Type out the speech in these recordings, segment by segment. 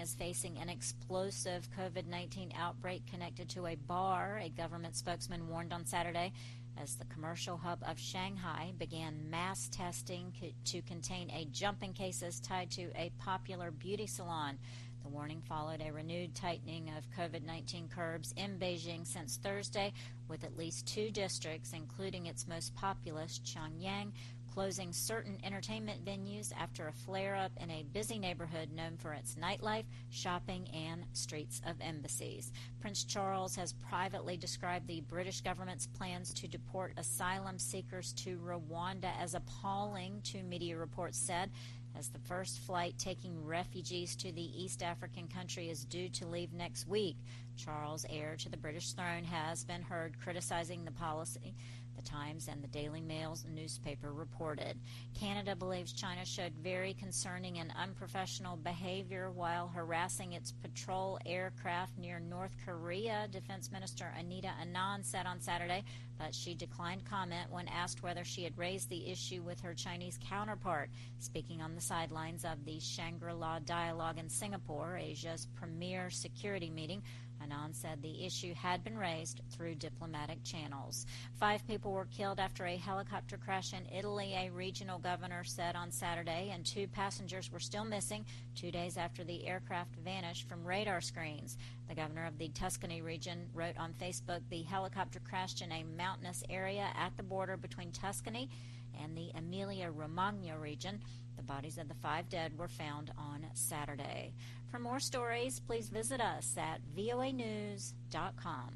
is facing an explosive COVID-19 outbreak connected to a bar, a government spokesman warned on Saturday, as the commercial hub of Shanghai began mass testing to contain a jump in cases tied to a popular beauty salon. The warning followed a renewed tightening of COVID-19 curbs in Beijing since Thursday, with at least 2 districts, including its most populous, Qiangyang, closing certain entertainment venues after a flare-up in a busy neighborhood known for its nightlife, shopping, and streets of embassies. Prince Charles has privately described the British government's plans to deport asylum seekers to Rwanda as appalling, 2 media reports said, as the first flight taking refugees to the East African country is due to leave next week. Charles, heir to the British throne, has been heard criticizing the policy. The Times and the Daily Mail's newspaper reported. Canada believes China showed very concerning and unprofessional behavior while harassing its patrol aircraft near North Korea, Defense Minister Anita Anand said on Saturday, but she declined comment when asked whether she had raised the issue with her Chinese counterpart. Speaking on the sidelines of the Shangri-La Dialogue in Singapore, Asia's premier security meeting, Anand said the issue had been raised through diplomatic channels. 5 people were killed after a helicopter crash in Italy, a regional governor said on Saturday, and 2 passengers were still missing 2 days after the aircraft vanished from radar screens. The governor of the Tuscany region wrote on Facebook the helicopter crashed in a mountainous area at the border between Tuscany and the Emilia-Romagna region. The bodies of the 5 dead were found on Saturday. For more stories, please visit us at voanews.com.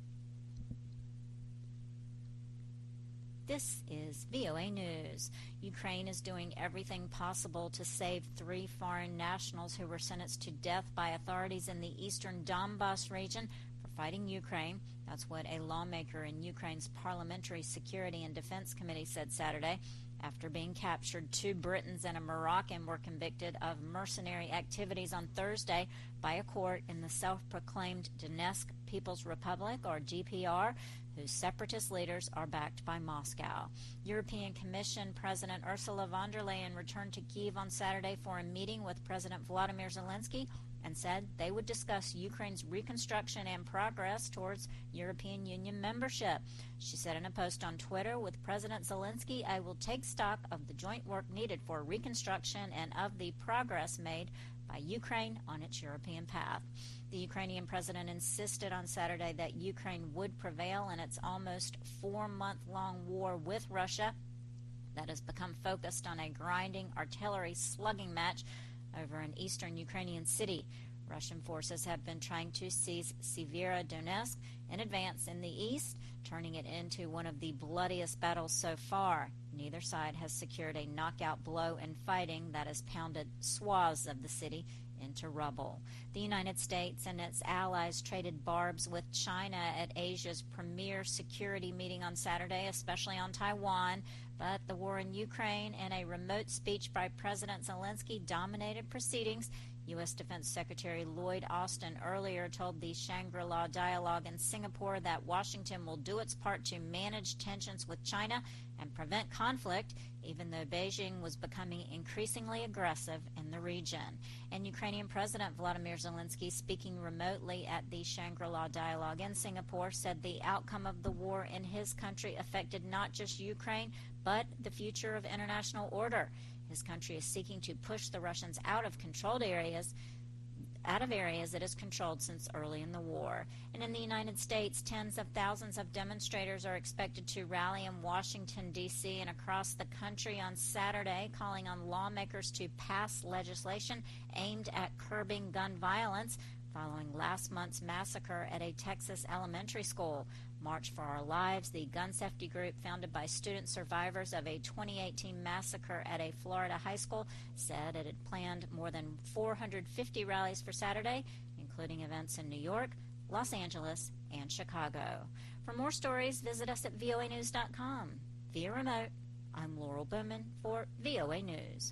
This is VOA News. Ukraine is doing everything possible to save 3 foreign nationals who were sentenced to death by authorities in the eastern Donbas region for fighting Ukraine. That's what a lawmaker in Ukraine's Parliamentary Security and Defense Committee said Saturday. After being captured, 2 Britons and a Moroccan were convicted of mercenary activities on Thursday by a court in the self-proclaimed Donetsk People's Republic, or DPR, whose separatist leaders are backed by Moscow. European Commission President Ursula von der Leyen returned to Kyiv on Saturday for a meeting with President Volodymyr Zelensky and said they would discuss Ukraine's reconstruction and progress towards European Union membership. She said in a post on Twitter, with President Zelensky, I will take stock of the joint work needed for reconstruction and of the progress made by Ukraine on its European path. The Ukrainian president insisted on Saturday that Ukraine would prevail in its almost 4-month-long war with Russia that has become focused on a grinding artillery slugging match over an eastern Ukrainian city. Russian forces have been trying to seize Severodonetsk in advance in the east, turning it into one of the bloodiest battles so far. Neither side has secured a knockout blow in fighting that has pounded swaths of the city into rubble. The United States and its allies traded barbs with China at Asia's premier security meeting on Saturday, especially on Taiwan. But the war in Ukraine and a remote speech by President Zelensky dominated proceedings. U.S. Defense Secretary Lloyd Austin earlier told the Shangri-La Dialogue in Singapore that Washington will do its part to manage tensions with China and prevent conflict, even though Beijing was becoming increasingly aggressive in the region. And Ukrainian President Volodymyr Zelensky, speaking remotely at the Shangri-La Dialogue in Singapore, said the outcome of the war in his country affected not just Ukraine, but the future of international order. His country is seeking to push the Russians out of areas it has controlled since early in the war. And in the United States, tens of thousands of demonstrators are expected to rally in Washington, D.C. and across the country on Saturday, calling on lawmakers to pass legislation aimed at curbing gun violence following last month's massacre at a Texas elementary school. March for Our Lives, the gun safety group founded by student survivors of a 2018 massacre at a Florida high school, said it had planned more than 450 rallies for Saturday, including events in New York, Los Angeles, and Chicago. For more stories, visit us at voanews.com. Via remote, I'm Laurel Bowman for VOA News.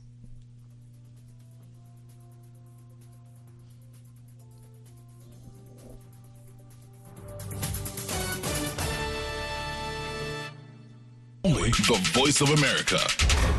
The Voice of America.